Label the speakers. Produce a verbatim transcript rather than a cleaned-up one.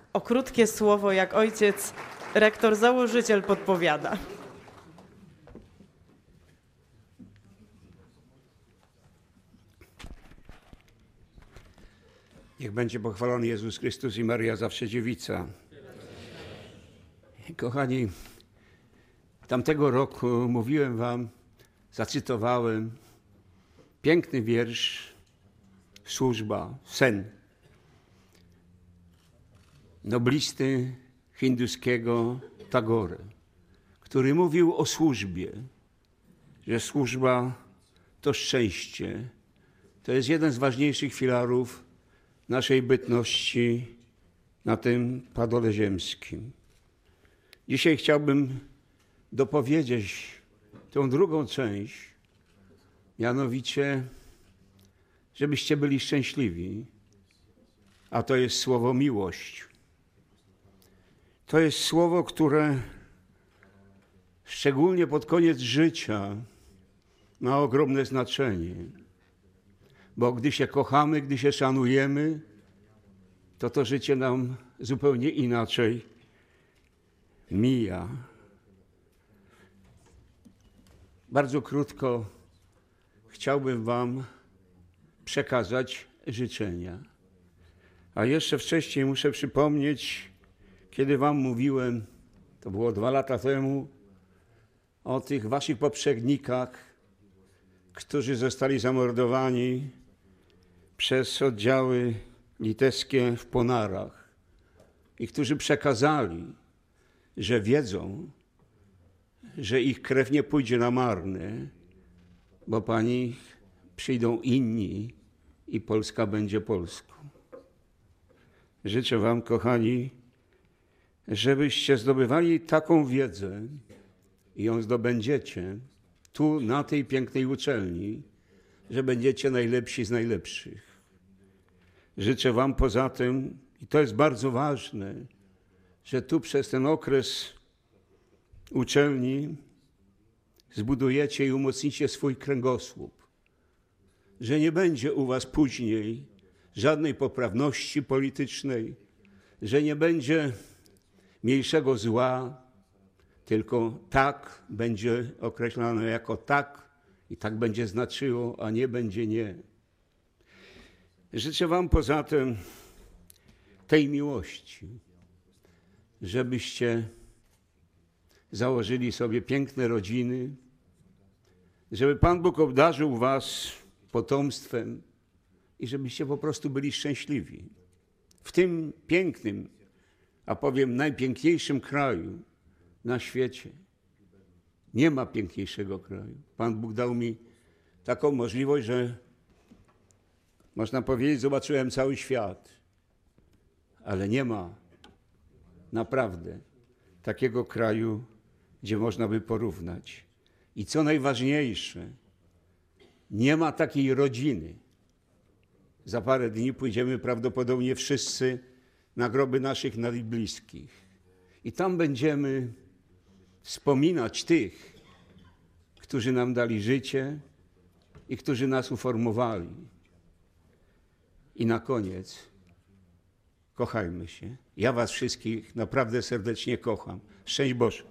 Speaker 1: o krótkie słowo, jak ojciec rektor, założyciel podpowiada.
Speaker 2: Niech będzie pochwalony Jezus Chrystus i Maria zawsze dziewica. Kochani, tamtego roku mówiłem wam, zacytowałem piękny wiersz Służba, sen. Noblisty hinduskiego Tagory, który mówił o służbie, że służba to szczęście. To jest jeden z ważniejszych filarów naszej bytności na tym padole ziemskim. Dzisiaj chciałbym dopowiedzieć tę drugą część, mianowicie, żebyście byli szczęśliwi, a to jest słowo miłość. To jest słowo, które szczególnie pod koniec życia ma ogromne znaczenie, bo gdy się kochamy, gdy się szanujemy, to to życie nam zupełnie inaczej mija. Bardzo krótko chciałbym wam przekazać życzenia. A jeszcze wcześniej muszę przypomnieć, kiedy wam mówiłem, to było dwa lata temu, o tych waszych poprzednikach, którzy zostali zamordowani przez oddziały litewskie w Ponarach i którzy przekazali, że wiedzą, że ich krew nie pójdzie na marne, bo po nich przyjdą inni i Polska będzie Polską. Życzę wam, kochani, żebyście zdobywali taką wiedzę i ją zdobędziecie tu, na tej pięknej uczelni, że będziecie najlepsi z najlepszych. Życzę wam poza tym, i to jest bardzo ważne, że tu przez ten okres uczelni zbudujecie i umocnicie swój kręgosłup, że nie będzie u was później żadnej poprawności politycznej, że nie będzie mniejszego zła, tylko tak będzie określane jako tak i tak będzie znaczyło, a nie będzie nie. Życzę wam poza tym tej miłości, żebyście założyli sobie piękne rodziny, żeby Pan Bóg obdarzył was potomstwem i żebyście po prostu byli szczęśliwi. W tym pięknym, a powiem najpiękniejszym kraju na świecie. Nie ma piękniejszego kraju. Pan Bóg dał mi taką możliwość, że można powiedzieć, zobaczyłem cały świat, ale nie ma naprawdę takiego kraju, gdzie można by porównać. I co najważniejsze, nie ma takiej rodziny. Za parę dni pójdziemy prawdopodobnie wszyscy na groby naszych najbliskich. I tam będziemy wspominać tych, którzy nam dali życie i którzy nas uformowali. I na koniec kochajmy się. Ja was wszystkich naprawdę serdecznie kocham. Szczęść Boże.